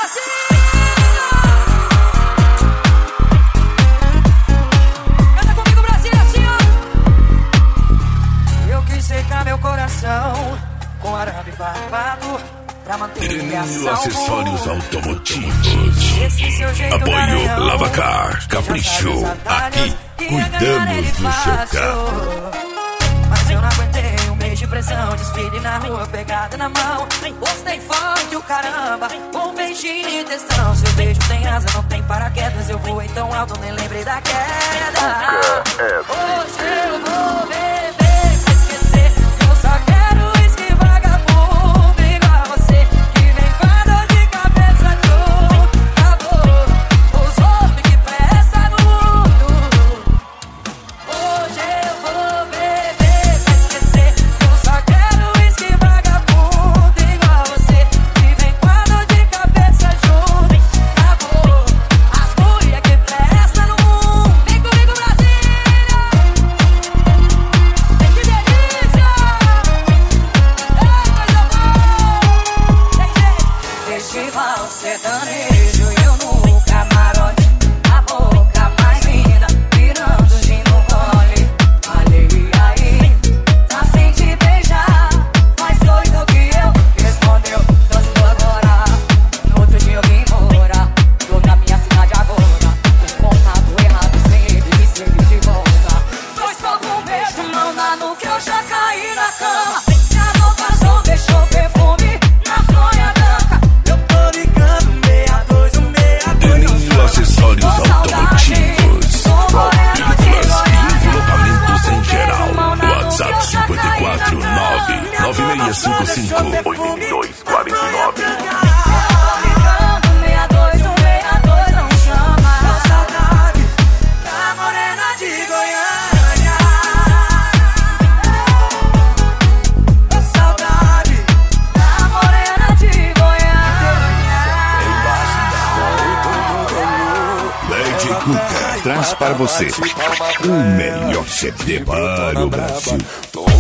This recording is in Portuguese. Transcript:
Com arame farpado pra manter Treninho Acessórios Automotivos. Apoio Lavacar, Capricho. Aqui cuidamos do seu carro. Mas eu não aguentei um mês de pressão. Desfile na rua, pegada na mão. Postei foto, o caramba, um beijinho de testão. Seu beijo tem asa, não tem paraquedas. Eu voei tão alto, nem lembrei da queda. Hoje eu vou beber pra esquecer. Eu só quero uísque vagabundo igual você, que vem com a dor de cabeça do acabou. Os homens que prestam no mundo. Hoje eu vou beber pra esquecer. Eu só quero uísque vagabundo igual você, que vem com a dor de cabeça junto. Acabou. As mulheres que prestam no mundo. Vem comigo, Brasília. Que delícia. Coisa boa. Festival sertanejo, eu no camarote, a boca mais linda, virando gin no gole. Falei, e aí, tá afim de beijar? Mais doido que eu, respondeu, tô agora. No outro dia eu vim embora, tô na minha cidade agora. O contato errado sempre, sempre de volta. Dois copos, um beijo, mão na nuca, eu já caí na cama. Minha roupa azul deixou perfume na fronha branca. Eu tô ligando 62, Treninho Acessórios Automotivos. Películas e envelopamentos em geral. WhatsApp 54 99655 8249. Ligando 62, não chama. Saudade da morena de Goiânia. Saudade da morena de Goiânia. Lady Cuca traz para você o melhor CD para o Brasil.